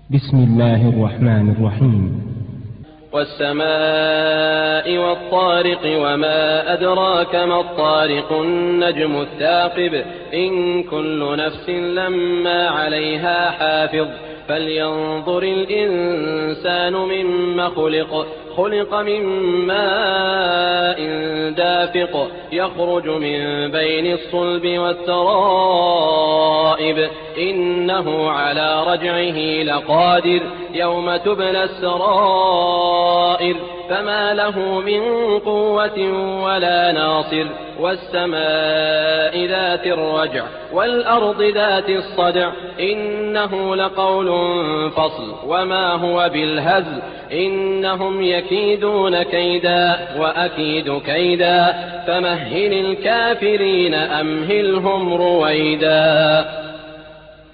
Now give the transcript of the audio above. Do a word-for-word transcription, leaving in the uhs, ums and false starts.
بسم الله الرحمن الرحيم. والسماء والطارق وما أدراك ما الطارق النجم الثاقب إن كل نفس لما عليها حافظ فلينظر الإنسان مما خلق خلق من ماء دافق يخرج من بين الصلب والترائب إنه على رجعه لقادر يوم تبلى السرائر فما له من قوة ولا ناصر والسماء ذات الرجع والأرض ذات الصدع إنه لقول فصل وما هو بالهزل إنهم يكيدون كيدا وأكيد كيدا فمهل الكافرين أمهلهم رويدا.